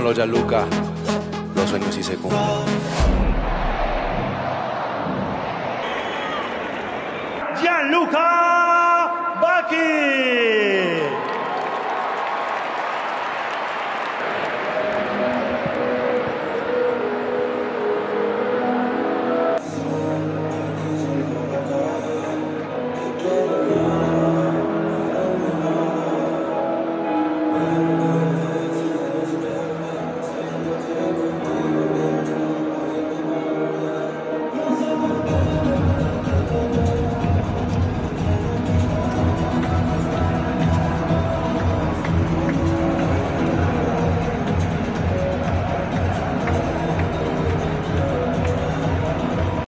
Dímelo, Gianluca, los sueños sí se cumplen. Gianluca Bacchi.